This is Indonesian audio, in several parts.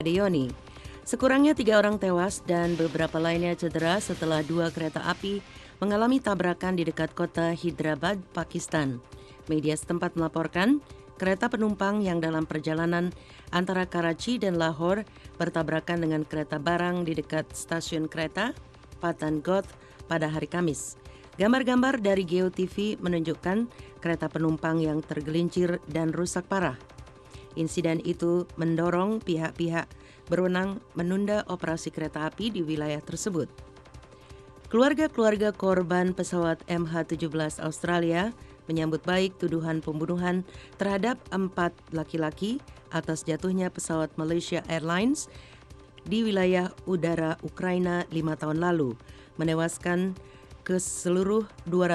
Dioni. Sekurangnya 3 orang tewas dan beberapa lainnya cedera setelah 2 kereta api mengalami tabrakan di dekat kota Hyderabad, Pakistan. Media setempat melaporkan kereta penumpang yang dalam perjalanan antara Karachi dan Lahore bertabrakan dengan kereta barang di dekat stasiun kereta Pathankote pada hari Kamis. Gambar-gambar dari GeoTV menunjukkan kereta penumpang yang tergelincir dan rusak parah. Insiden itu mendorong pihak-pihak berwenang menunda operasi kereta api di wilayah tersebut. Keluarga-keluarga korban pesawat MH17 Australia menyambut baik tuduhan pembunuhan terhadap 4 laki-laki atas jatuhnya pesawat Malaysia Airlines di wilayah udara Ukraina 5 tahun lalu, menewaskan keseluruh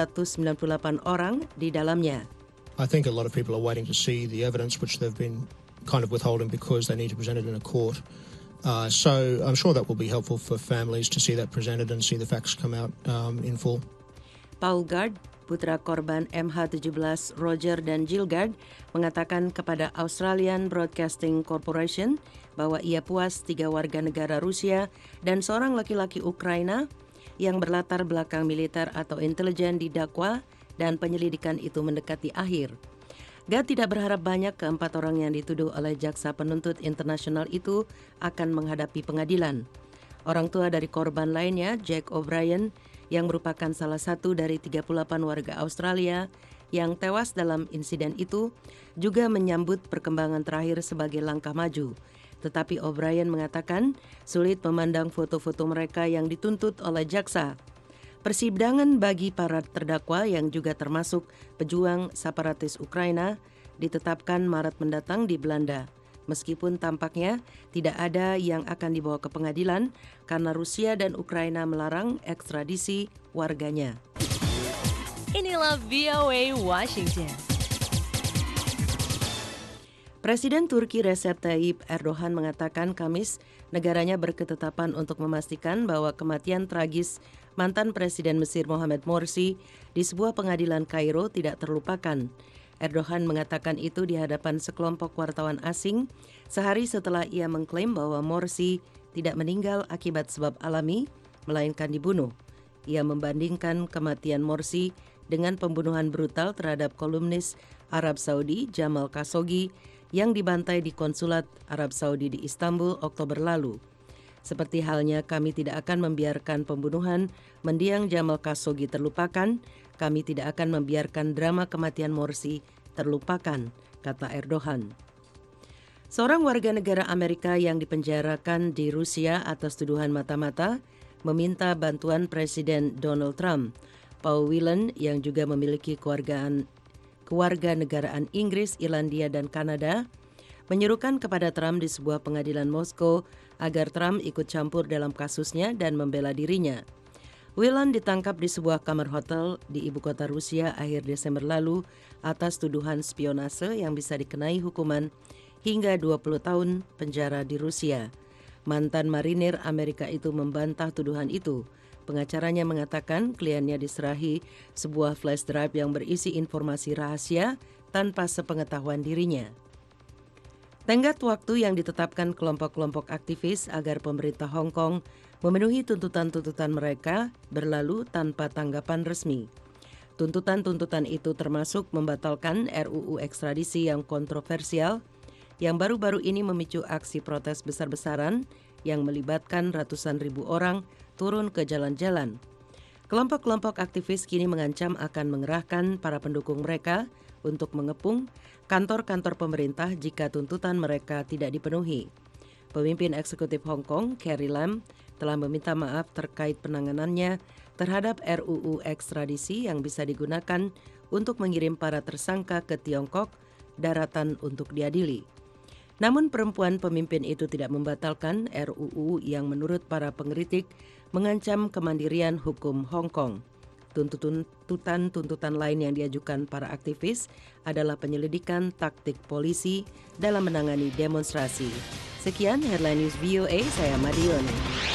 298 orang di dalamnya. I think a lot of people are waiting to see the evidence which they've been kind of withholding because they need to present it in a court. So I'm sure that will be helpful for families to see that presented and see the facts come out in full. Paul Gard, putra korban MH17 Roger dan Jill Gard, mengatakan kepada Australian Broadcasting Corporation bahwa ia puas 3 warga negara Rusia dan seorang laki-laki Ukraina yang berlatar belakang militer atau intelijen didakwa dan penyelidikan itu mendekati akhir. Gad tidak berharap banyak ke-4 orang yang dituduh oleh jaksa penuntut internasional itu akan menghadapi pengadilan. Orang tua dari korban lainnya, Jack O'Brien, yang merupakan salah satu dari 38 warga Australia yang tewas dalam insiden itu, juga menyambut perkembangan terakhir sebagai langkah maju. Tetapi O'Brien mengatakan sulit memandang foto-foto mereka yang dituntut oleh jaksa. Persidangan bagi para terdakwa yang juga termasuk pejuang separatis Ukraina ditetapkan Maret mendatang di Belanda. Meskipun tampaknya tidak ada yang akan dibawa ke pengadilan karena Rusia dan Ukraina melarang ekstradisi warganya. Inilah VOA Washington. Presiden Turki Recep Tayyip Erdogan mengatakan Kamis negaranya berketetapan untuk memastikan bahwa kematian tragis mantan Presiden Mesir Mohamed Morsi di sebuah pengadilan Kairo tidak terlupakan. Erdogan mengatakan itu di hadapan sekelompok wartawan asing sehari setelah ia mengklaim bahwa Morsi tidak meninggal akibat sebab alami, melainkan dibunuh. Ia membandingkan kematian Morsi dengan pembunuhan brutal terhadap kolumnis Arab Saudi Jamal Khashoggi yang dibantai di konsulat Arab Saudi di Istanbul Oktober lalu. Seperti halnya kami tidak akan membiarkan pembunuhan mendiang Jamal Khashoggi terlupakan, kami tidak akan membiarkan drama kematian Morsi terlupakan, kata Erdogan. Seorang warga negara Amerika yang dipenjarakan di Rusia atas tuduhan mata-mata meminta bantuan Presiden Donald Trump. Paul Whelan yang juga memiliki kewarganegaraan Inggris, Irlandia, dan Kanada menyerukan kepada Trump di sebuah pengadilan Moskow agar Trump ikut campur dalam kasusnya dan membela dirinya. Whelan ditangkap di sebuah kamar hotel di ibu kota Rusia akhir Desember lalu atas tuduhan spionase yang bisa dikenai hukuman hingga 20 tahun penjara di Rusia. Mantan marinir Amerika itu membantah tuduhan itu. Pengacaranya mengatakan kliennya diserahi sebuah flash drive yang berisi informasi rahasia tanpa sepengetahuan dirinya. Tenggat waktu yang ditetapkan kelompok-kelompok aktivis agar pemerintah Hong Kong memenuhi tuntutan-tuntutan mereka berlalu tanpa tanggapan resmi. Tuntutan-tuntutan itu termasuk membatalkan RUU ekstradisi yang kontroversial yang baru-baru ini memicu aksi protes besar-besaran yang melibatkan ratusan ribu orang turun ke jalan-jalan. Kelompok-kelompok aktivis kini mengancam akan mengerahkan para pendukung mereka untuk mengepung kantor-kantor pemerintah jika tuntutan mereka tidak dipenuhi. Pemimpin eksekutif Hong Kong, Carrie Lam, telah meminta maaf terkait penanganannya terhadap RUU ekstradisi yang bisa digunakan untuk mengirim para tersangka ke Tiongkok daratan untuk diadili. Namun perempuan pemimpin itu tidak membatalkan RUU yang menurut para pengkritik mengancam kemandirian hukum Hong Kong. Tuntutan lain yang diajukan para aktivis adalah penyelidikan taktik polisi dalam menangani demonstrasi. Sekian Headline News VOA, saya Madioni.